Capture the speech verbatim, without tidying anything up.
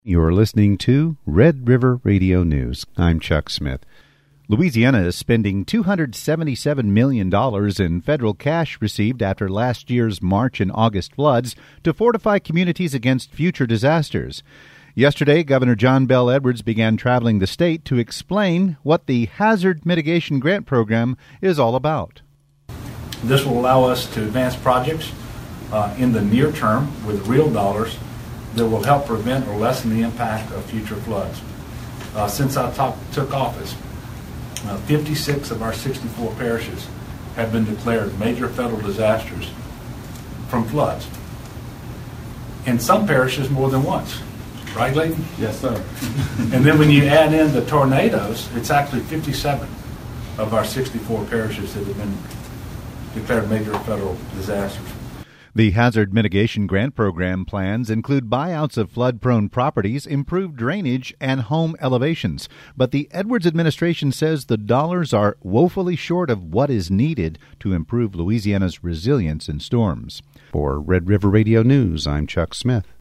You're listening to Red River Radio News. I'm Chuck Smith. Louisiana is spending two hundred seventy-seven million dollars in federal cash received after last year's March and August floods to fortify communities against future disasters. Yesterday, Governor John Bel Edwards began traveling the state to explain what the Hazard Mitigation Grant Program is all about. This will allow us to advance projects uh, in the near term with real dollars that will help prevent or lessen the impact of future floods. Uh, since I talk, took office, uh, fifty-six of our sixty-four parishes have been declared major federal disasters from floods. In some parishes more than once. Right, Layton? Yes, sir. And then when you add in the tornadoes, it's actually fifty-seven of our sixty-four parishes that have been declared major federal disasters. The Hazard Mitigation Grant Program plans include buyouts of flood-prone properties, improved drainage, and home elevations. But the Edwards administration says the dollars are woefully short of what is needed to improve Louisiana's resilience in storms. For Red River Radio News, I'm Chuck Smith.